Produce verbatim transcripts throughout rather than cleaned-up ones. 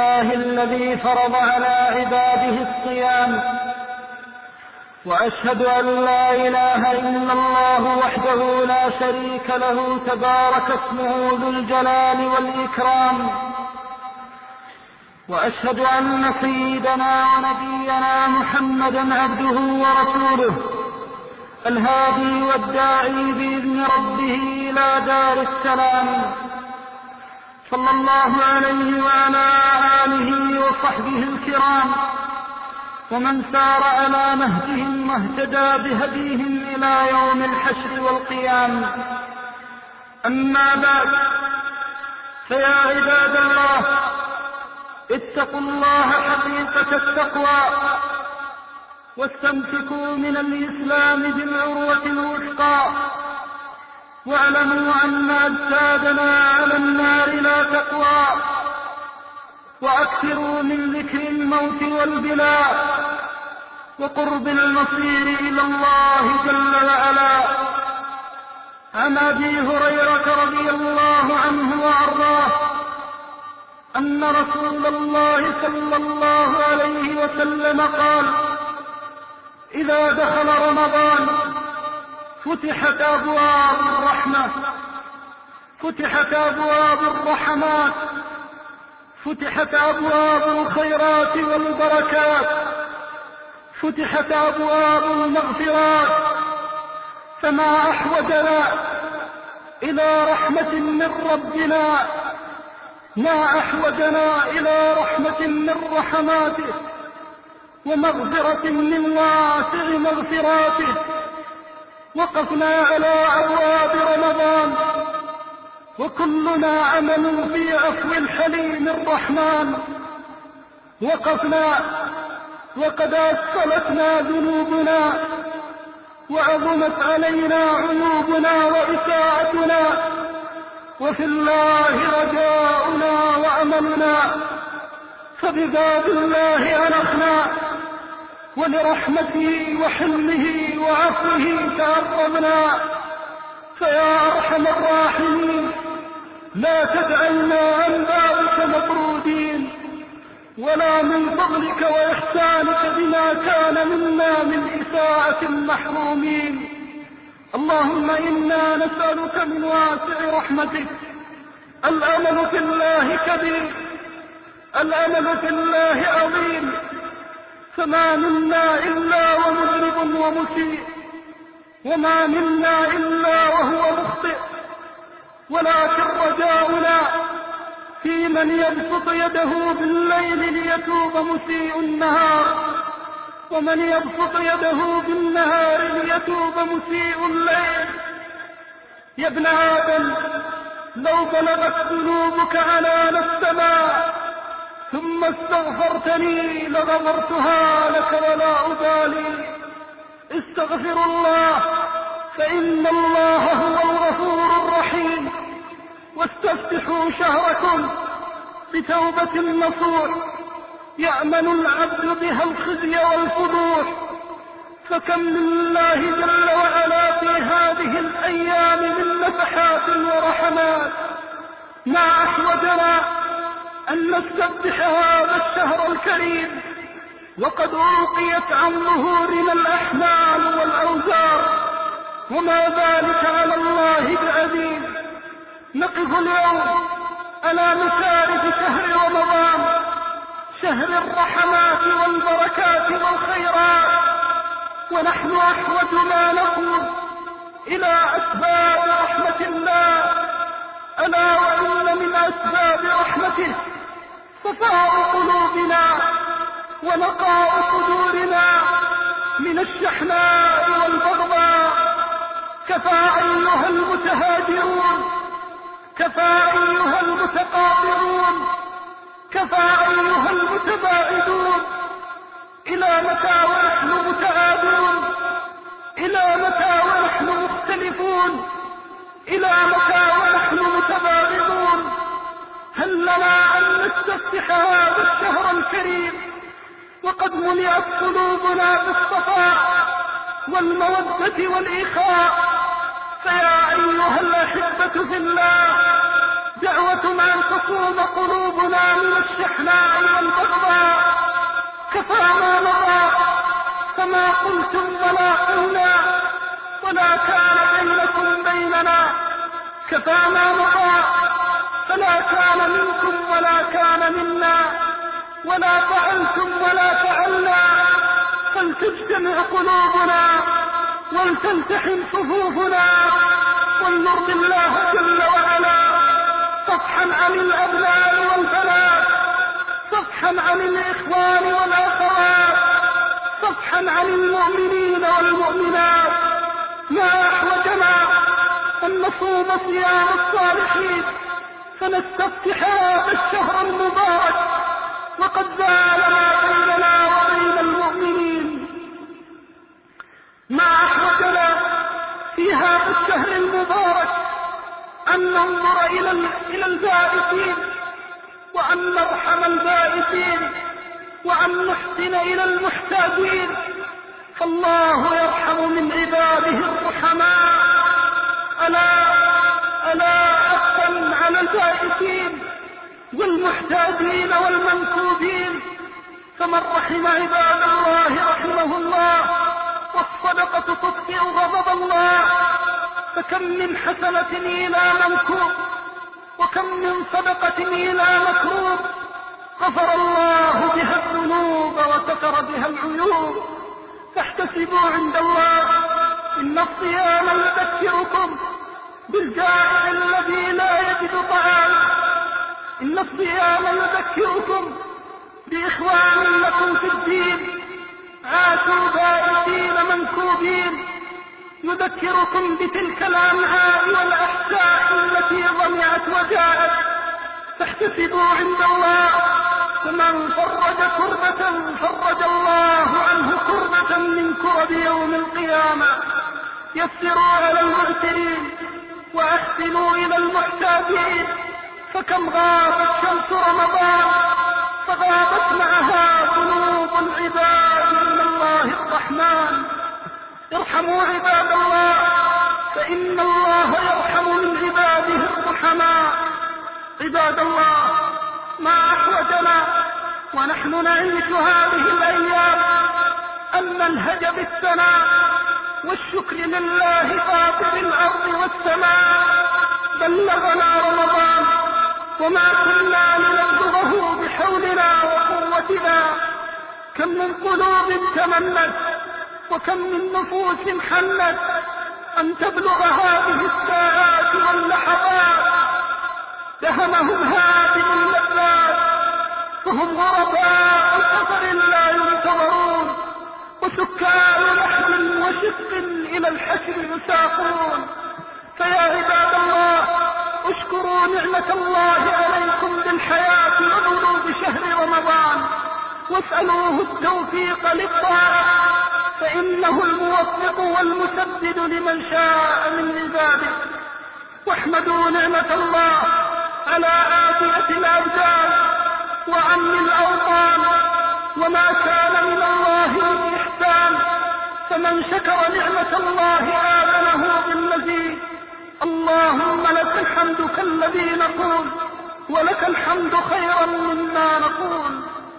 لله الذي فرض على عباده الصيام، وأشهد أن لا إله إلا الله وحده لا شريك له تبارك اسمه ذو الجلال والإكرام، وأشهد أن سيدنا ونبينا محمدا عبده ورسوله الهادي والداعي بإذن ربه إلى دار السلام، صلى الله عليه وعلى آله وصحبه الكرام ومن سار على نهجهم واهتدى بهديهم إلى يوم الحشر والقيام. أما بعد، فيا عباد الله، اتقوا الله حقيقة التقوى، واستمسكوا من الإسلام بالعروة الوثقى، واعلموا أن أجسادنا على النار لا تقوى، وأكثروا من ذكر الموت والبلاء وقرب المصير إلى الله جل وعلا. عن أبي هريرة رضي الله عنه وأرضاه أن رسول الله صلى الله عليه وسلم قال: إذا دخل رمضان فتحت أبواب الرحمة، فتحت أبواب الرحمات، فتحت أبواب الخيرات والبركات، فتحت أبواب المغفرات، فما أحوجنا إلى رحمة من ربنا، ما أحوجنا إلى رحمة من رحماته ومغفرة من واسع مغفراته. وقفنا على أبواب رمضان وكلنا عمل في عفو الحليم الرحمن. وقفنا وقد أثقلتنا ذنوبنا وعظمت علينا عيوبنا وإساءتنا، وفي الله رجاؤنا وأملنا، فبباب الله أنخنا، ولرحمته وحلمه وعفوه تعرضنا. فيا أرحم الراحمين، لا تجعلنا عن بابك مطرودين، ولا من فضلك وإحسانك بما كان منا من إساءة محرومين. اللهم إنا نسألك من واسع رحمتك. الأمل في الله كبير، الأمل في الله عظيم، فما منا إلا ومذنب ومسيء، وما منا إلا وهو مخطئ، ولكن رجاؤنا في من يبسط يده بالليل ليتوب مسيء النهار، ومن يبسط يده بالنهار ليتوب مسيء الليل. يا ابن آدم، لو بلغت ذنوبك عنان السماء ثم استغفرتني لغفرتها لك ولا أبالي. استغفروا الله، فإن الله هو الغفور الرحيم. واستفتحوا شهركم بتوبة نصوح يأمن العبد بها الخزي والفضوح. فكم لله جل وعلا في هذه الأيام من نفحات ورحمات، ما أحوجنا أن نستفتح هذا الشهر الكريم وقد ألقيت عن ظهورنا الأحمال والأوزار، وما ذلك على الله بعزيز. نقف اليوم على مشارف شهر رمضان، شهر الرحمات والبركات والخيرات، ونحن أحوج ما نقول إلى أسباب رحمة الله. ألا وإن من أسباب رحمته صفاء قلوبنا ونقاء صدورنا من الشحناء والبغضاء. كفى أيها المتهاجرون، كفى أيها المتقاطعون، كفى أيها المتباعدون. إلى متى ونحن متعادون؟ إلى متى ونحن مختلفون؟ إلى متى ونحن متباغضون؟ هل لنا أن نستفتح هذا الشهر الكريم وقد ملئت قلوبنا بالصفاء والمودة والإخاء؟ فيا أيها الأحبة في الله، دعوة أن تصوم قلوبنا من الشحناء والبغضاء. كفى ما نرى فما قلتم ولا قلنا ولا كان بينكم بيننا. كفى ما نرى فلا كان منكم ولا كان منا ولا فعلتم ولا فعلنا. فلتجتمع قلوبنا ولتلتحم صفوفنا ولنرضي الله جل وعلا صفحا عن الأبناء والبنات، صفحا عن الإخوان والأخوات، صفحا عن المؤمنين والمؤمنات. ما أحوجنا أن نصوم صيام الصالحين فنستفتح هذا الشهر المبارك وقد زال ما بيننا وبين المؤمنين. ما أحوجنا في هذا الشهر المبارك أن ننظر إلى البائسين وأن نرحم البائسين وأن نحسن إلى المحتاجين، فالله يرحم من عباده الرحماء. ألا ألا أحسن على البائسين والمحتاجين والمنكوبين. فمن رحم عباد الله رحمه الله، والصدقة تطفئ غضب الله. فكم من حسنة إلى منكوب وكم من صدقة إلى مكروب غفر الله بها الذنوب وستر بها العيوب. فاحتسبوا عند الله إن الصيام يذكركم بالجائع الذي لا يجد طعام. إن الصيام يذكركم بإخوان لكم في الدين عاشوا بائسين منكوبين. يذكركم بتلك الأنعام والأحساء التي ضمعت وجاءت. فاحتسبوا عند الله فمن فرج كربة فرج الله عنه كربة من كرب يوم القيامة. يسروا على المعسرين وأحسنوا إلى المحتاجين. فكم غابت شمس رمضان فغابت معها ذنوب العباد من الله الرحمن. ارحموا عباد الله فإن الله يرحم من عباده الرحماء. عباد الله، ما أحوجنا ونحن نعيش هذه الأيام أن ننهج بالثناء والشكر لله فاطر الأرض والسماء. بلغنا رمضان وما كنا لنبلغه بحولنا وقوتنا. كم من قلوب تمنت وكم من نفوس حنت أن تبلغ هذه الساعات واللحظات. دهمهم هذه اللذات فهم غرباء سفر لا ينتظرون وسكان لحد وشق إلى الحشر يساقون. فيا عباد الله، اشكروا نعمة الله عليكم بالحياة وبلوغ شهر رمضان واسألوه التوفيق للطاعة، فإنه الموفق والمسدد لمن شاء من عباده. واحمدوا نعمة الله على آفية الأبدان وأمن الأوطان وما كان من الله من إحسان. فمن شكر نعمة الله آذنه بالمزيد. اللهم لك الحمد كالذي نقول ولك الحمد خيرا مما نقول.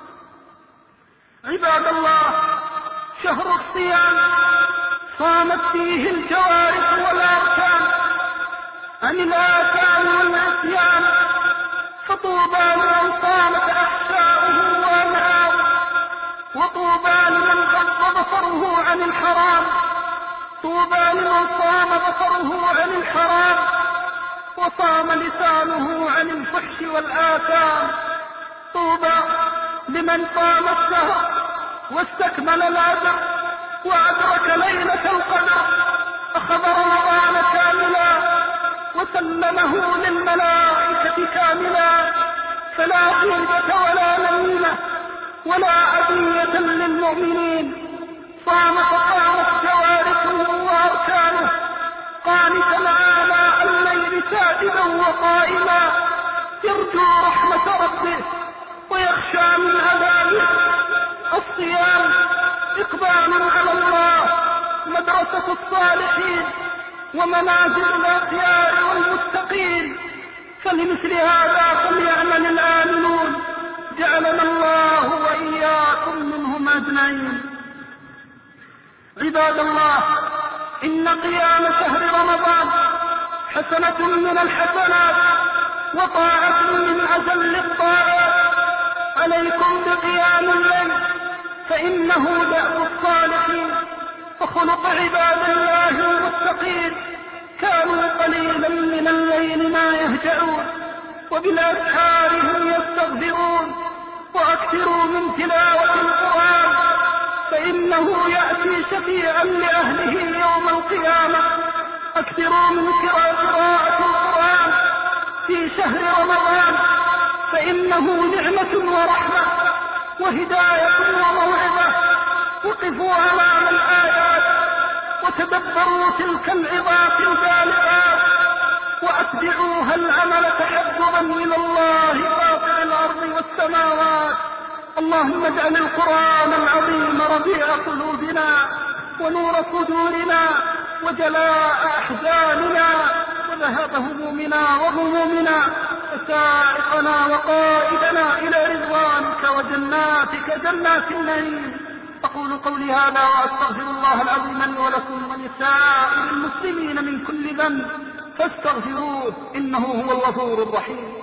عباد الله، شهر الصيام صامت فيه الجوارح والأركان عن الآثام والعصيان. فطوبى لمن صامت أحشاؤه وأنعامه، وطوبى لمن غض بصره عن الحرام. طوبى لمن صام بصره عن الحرام وصام لسانه عن الفحش والآثام. طوبى لمن قام الشهر واستكمل الأجر وأدرك ليلة القدر، أخذ رمضان كاملا وسلمه للملائكة كاملا. فلا غيبة ولا نميمة ولا أذية للمؤمنين. صام فقامت جوارحه وأركانه قانتا آلاء الليل ساجدا وقائما، يرجو رحمة ربه ويخشى من عذابه. الصيام إقبال على الله، مدرسة الصالحين ومنازل الأخيار والمتقين. فلمثل هذا فليعمل الآمنون، جعلنا الله وإياكم منهم أجمعين. عباد الله، إن قيام شهر رمضان حسنة من الحسنات وطاعة من أجل الطاعات. عليكم بقيام الليل فإنه دأب الصالحين وخلق عباد الله المتقين، كانوا قليلا من الليل ما يهجعون وبالأسحار هم يستغفرون. وأكثروا من تلاوة القرآن فإنه يأتي شفيعا لأهله يوم القيامة. أكثروا من قراءة القرآن في شهر رمضان فإنه نعمة ورحمة وهداية وموعظة. وقفوا أمام الآيات وتدبروا تلك العظات البالغات وأتبعوها العمل تحببا إلى الله فاطر الأرض والسماوات. اللهم اجعل القرآن العظيم ربيع قلوبنا ونور صدورنا وجلاء أحزاننا وذهاب همومنا وغمومنا وسائقنا وقائدنا إلى رضوانك وجناتك جنات النعيم. أقول قولي هذا وأستغفر الله العظيم لي ولكم ولسائر المسلمين من كل ذنب فاستغفروه إنه هو الغفور الرحيم.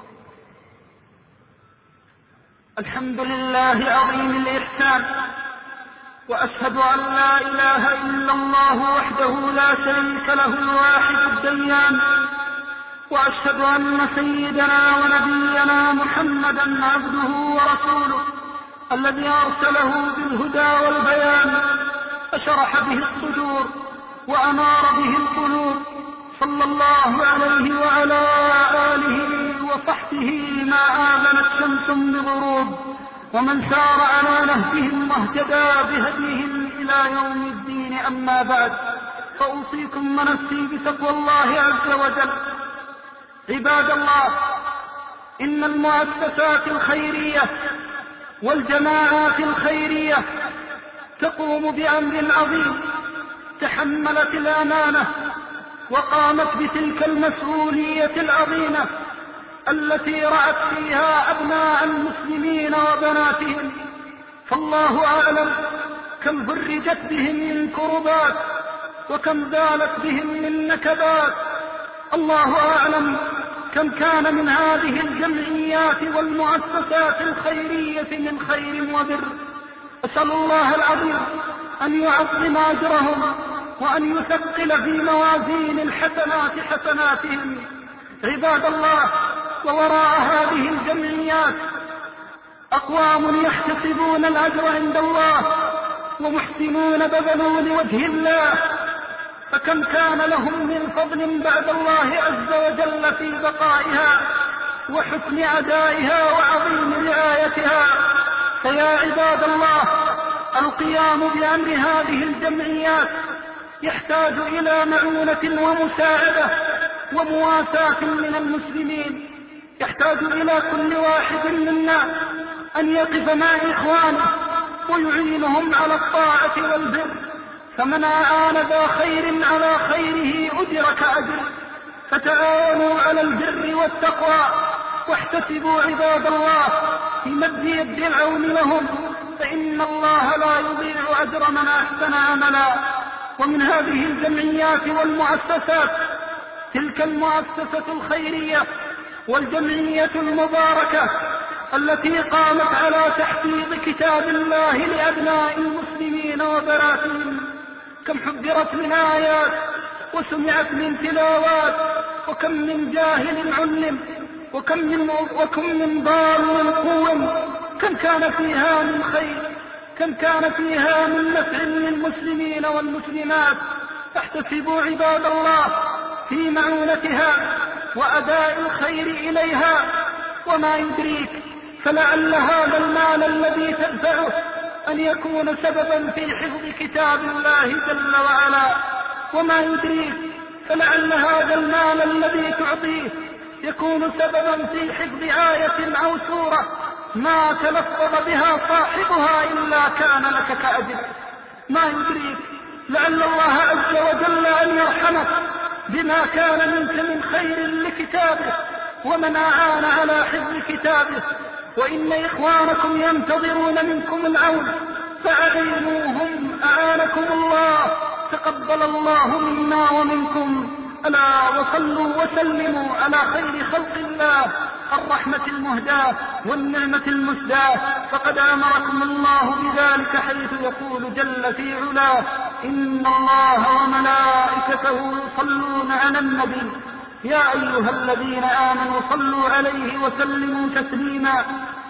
الحمد لله عظيم الإحسان، وأشهد أن لا إله إلا الله وحده لا شريك له الواحد الديان، وأشهد أن سيدنا ونبينا محمدا عبده ورسوله الذي أرسله بالهدى والبيان فشرح به الصدور وأنار به القلوب، صلى الله عليه وعلى آله وصحبه ما آمنت شمس بغروب، ومن سار على نهجهم واهتدى بهديهم إلى يوم الدين. أما بعد، فأوصيكم ونفسي بتقوى الله عز وجل. عباد الله، إن المؤسسات الخيرية والجماعات الخيرية تقوم بأمر عظيم، تحملت الأمانة وقامت بتلك المسؤولية العظيمة التي رعت فيها أبناء المسلمين وبناتهم، فالله أعلم كم فرجت بهم من كربات وكم زالت بهم من نكبات. الله أعلم كم كان من هذه الجمعيات والمؤسسات الخيرية من خير وبر. أسأل الله العظيم أن يعظم أجرهم وأن يثقل في موازين الحسنات حسناتهم. عباد الله، ووراء هذه الجمعيات أقوام يحتسبون الأجر عند الله ومحسنون بذلوا لوجه الله، فكم كان لهم من فضل بعد الله عز وجل في بقائها وحسن أدائها وعظيم رعايتها. فيا عباد الله، القيام بأمر هذه الجمعيات يحتاج إلى معونة ومساعدة ومواساة من المسلمين. يحتاج إلى كل واحد منا أن يقف مع إخوانه ويعينهم على الطاعة والبر، فمن أعان ذا خير على خيره أجر كأجر. فتعاونوا على البر والتقوى واحتسبوا عباد الله في مد يد العون لهم، فإن الله لا يضيع أجر من أحسن عملا. ومن هذه الجمعيات والمؤسسات تلك المؤسسة الخيرية والجمعية المباركة التي قامت على تحفيظ كتاب الله لأبناء المسلمين وبناتهم. كم حذرت من آيات وسمعت من تلاوات، وكم من جاهل علم، وكم من, وكم من ضال قوم. كم كان فيها من خير، كم كان فيها من نفع للمسلمين والمسلمات. فاحتسبوا عباد الله في معونتها وأداء الخير إليها. وما يدريك، فلعل هذا المال الذي تدفعه أن يكون سببا في حفظ كتاب الله جل وعلا. وما يدريك، فلعل هذا المال الذي تعطيه يكون سببا في حفظ آية أو سورة ما تلفظ بها صاحبها إلا كان لك كأجر. ما يدريك، لعل الله عز وجل أن يرحمك بما كان منك من خير لكتابه ومن أعان على حفظ كتابه، وإن إخوانكم ينتظرون منكم العون فأعينوهم أعانكم الله. تقبل الله منا ومنكم. ألا وصلوا وسلموا على خير خلق الله الرحمة المهداة والنعمة المسداة، فقد أمركم الله بذلك حيث يقول جل في علاه: إن الله وملائكته يصلون على النبي يا أيها الذين آمنوا صلوا عليه وسلموا تسليما.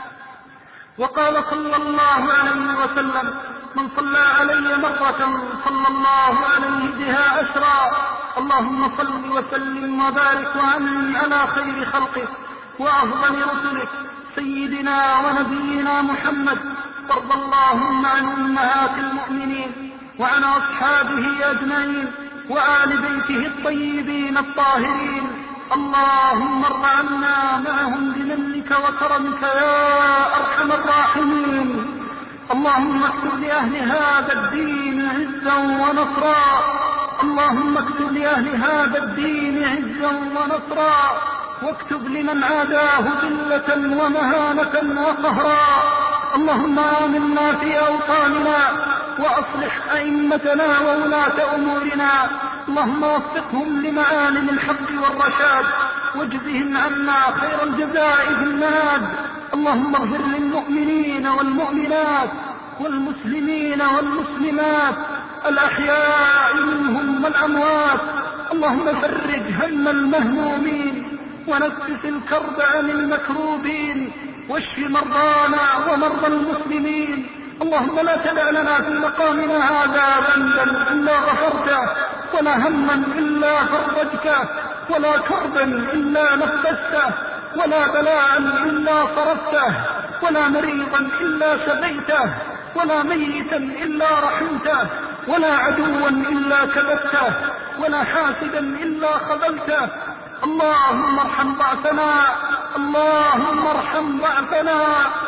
وقال صلى الله عليه وسلم: من صلى علي مرة صلى الله عليه بها أشرا. اللهم صل وسلم وبارك وأنعم على خير خلقك وأفضل رسلك سيدنا ونبينا محمد. وارض اللهم عن أمهات المؤمنين وعن أصحابه أجمعين وآل بيته الطيبين الطاهرين. اللهم ارض عنا معهم بمنك وكرمك يا أرحم الراحمين. اللهم اكتب لأهل هذا الدين عزا ونصرا. اللهم اكتب لأهل هذا الدين عزا ونصرا، واكتب لمن عاداه ذلة ومهانة وقهرا. اللهم آمنا في أوطاننا وأصلح أئمتنا وولاة أمورنا. اللهم وفقهم لمعالم الحق والرشاد واجزهم عنا خير الجزاء في المعاد. اللهم اغفر للمؤمنين والمؤمنات والمسلمين والمسلمات الأحياء منهم والأموات. اللهم فرج هم المهمومين ونفس الكرب عن المكروبين، واشف مرضانا ومرضى المسلمين. اللهم لا تدع لنا في مقامنا هذا ذنبا إلا غفرته، ولا هما إلا فرجته، ولا كربا إلا نفسته، ولا بلاء إلا صرفته، ولا مريضا إلا شفيته، ولا ميتا إلا رحمته، ولا عدوا إلا كبته، ولا حاسدا إلا خذلته. اللهم ارحم ضعفنا، اللهم ارحم ضعفنا،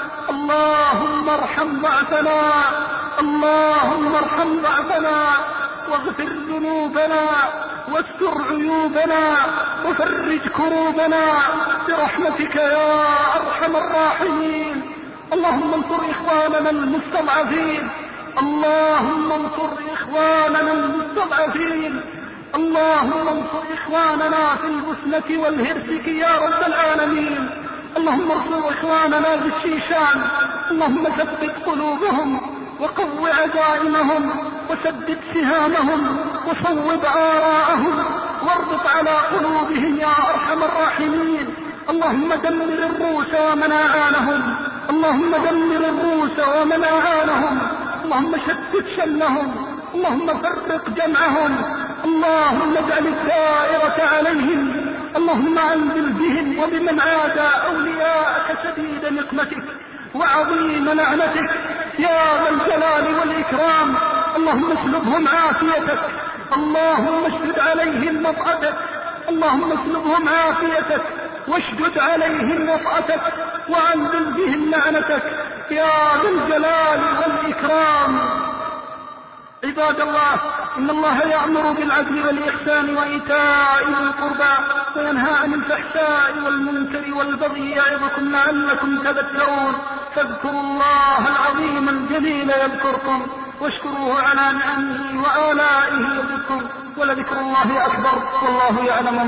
اللهم ارحم ضعفنا، اللهم ارحم ضعفنا، واغفر ذنوبنا، واستر عيوبنا، وفرج كروبنا برحمتك يا أرحم الراحمين. اللهم انصر إخواننا المستضعفين، اللهم انصر إخواننا المستضعفين، اللهم انصر إخواننا في البسنة والهرسك يا رب العالمين. اللهم انصر إخواننا في الشيشان، اللهم ثبت قلوبهم وقو عزائمهم وسدد سهامهم وصوب آراءهم واربط على قلوبهم يا أرحم الراحمين. اللهم دمر الروس ومن أعانهم، اللهم دمر الروس ومن أعانهم، اللهم شتت شملهم، اللهم فرق جمعهم، اللهم اجعل الدائرة عليهم، اللهم أنزل بهم وبمن عادى أولياءك شديد نقمتك وعظيم لعنتك يا ذا الجلال والإكرام. اللهم اسلبهم عافيتك، اللهم اشدد عليهم نطعتك، اللهم اسلبهم عافيتك واشدد عليهم نطعتك وأنزل بهم لعنتك يا ذا الجلال والإكرام. عباد الله، إن الله يأمر بالعدل والإحسان وإيتاء ذي القربى وينهى عن الفحشاء والمنكر والبغي يعظكم لعلكم تذكرون. فاذكروا الله العظيم الجليل يذكركم، واشكروه على نعمه وآلائه يزدكم، ولذكر الله أكبر والله يعلم